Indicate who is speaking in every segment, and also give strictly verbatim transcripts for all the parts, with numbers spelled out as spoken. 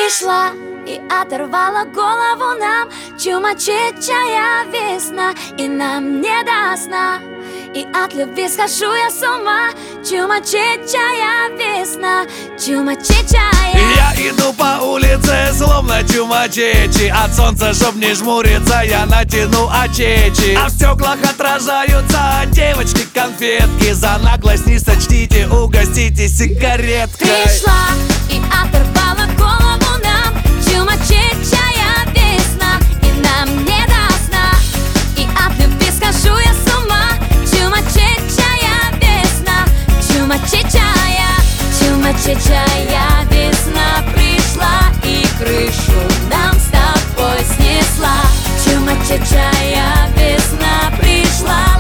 Speaker 1: Пришла и оторвала голову нам чумачечая весна, и нам не до сна. И от любви схожу я с ума. Чумачечая весна, чумачечая.
Speaker 2: Я иду по улице, словно чумачечи. От солнца, чтоб не жмуриться, я натяну очечи. А в стеклах отражаются девочки конфетки. За наглость не сочтите, угоститесь сигареткой.
Speaker 1: Пришла и оторвала голову нам чумачечая весна, и нам не до сна. И от любви схожу я с ума. Чумачечая весна, чумачечая, чумачечая весна пришла и крышу нам с тобой снесла. Чумачечая весна пришла,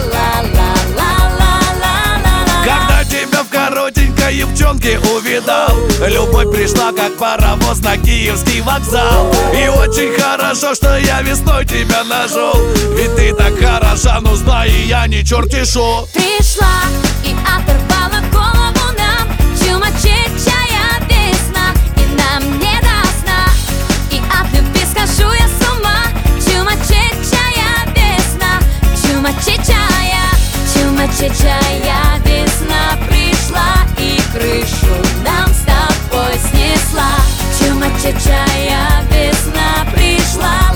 Speaker 1: ла-ла-ла-ла-ла-ла-ла.
Speaker 2: Когда тебя в коротенькой юбчонке увидал, любовь пришла, как паровоз на Киевский вокзал. И очень хорошо, что я весной тебя нашел, ведь ты так хороша, ну знай, я не черти шо.
Speaker 1: Пришла и оторвала голову нам чумачечая весна, и нам не до сна. И от любви схожу я с ума. Чумачечая весна, чумачечая, чумачечая весна пришла и крышу нам с тобой снесла. Чумачечая весна пришла,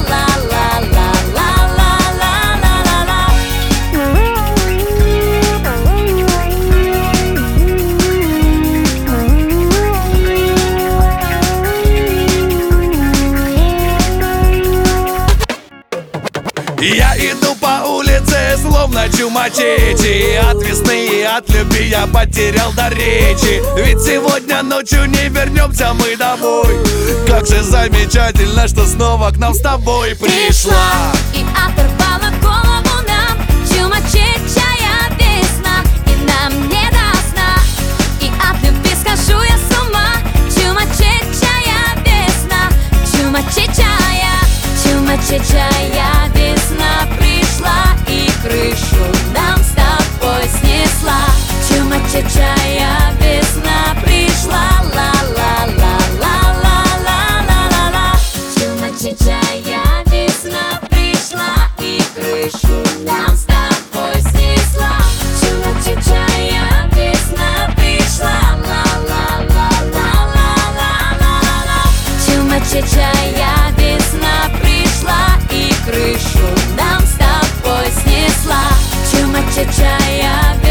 Speaker 1: ла-ла-ла-ла-ла-ла-ла-ла.
Speaker 2: Я иду по улице, словно чумачечи. И от весны, и от любви я потерял до речи. Ведь сегодня ночью не вернемся мы домой. Как же замечательно, что снова к нам с тобой пришла.
Speaker 1: И оторвала голову нам чумачечая весна, и нам не до сна. И от любви схожу я с ума. Чумачечая весна, чумачечая, чумачечая весна пришла и крышу нам с тобой снесла. Чумачечая весна пришла, ла-ла-ла-ла-ла-ла-ла-ла. Чумачечая весна пришла и крышу нам с тобой снесла. Чумачечая весна пришла, ла-ла-ла-ла-ла-ла-ла-ла. Чумачечая весна пришла и крышу нам с тобой снесла. Чумачечая